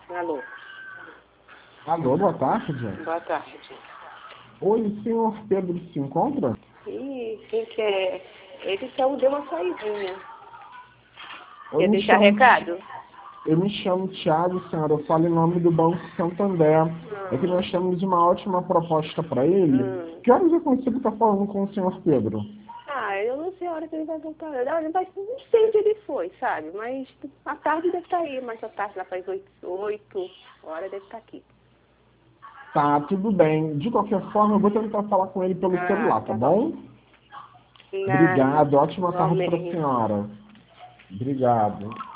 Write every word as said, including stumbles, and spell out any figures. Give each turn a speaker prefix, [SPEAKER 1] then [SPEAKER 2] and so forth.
[SPEAKER 1] Alô.
[SPEAKER 2] Alô, boa tarde.
[SPEAKER 1] Boa tarde.
[SPEAKER 2] Oi, o senhor Pedro se encontra?
[SPEAKER 1] Ih, quem que é? Ele só deu uma saidinha.
[SPEAKER 2] Eu
[SPEAKER 1] Quer
[SPEAKER 2] me
[SPEAKER 1] deixar
[SPEAKER 2] chamo,
[SPEAKER 1] recado?
[SPEAKER 2] eu me chamo Thiago, senhora. Eu falo em nome do Banco Santander. É que
[SPEAKER 1] Hum,
[SPEAKER 2] nós temos uma ótima proposta para ele.
[SPEAKER 1] hum.
[SPEAKER 2] Que horas eu consigo estar falando com o senhor Pedro?
[SPEAKER 1] Ah, eu não sei a hora que ele vai voltar. Não, ele vai, não sei onde ele foi, sabe? Mas à tarde deve estar aí, mas à tarde lá faz oito, oito horas deve estar aqui.
[SPEAKER 2] Tá, tudo bem. De qualquer forma, eu vou tentar falar com ele pelo
[SPEAKER 1] Ah,
[SPEAKER 2] celular, tá
[SPEAKER 1] tá bom.
[SPEAKER 2] bom?
[SPEAKER 1] Nada.
[SPEAKER 2] Obrigado. Ótima tarde para a
[SPEAKER 1] Igualmente.
[SPEAKER 2] senhora. Obrigado.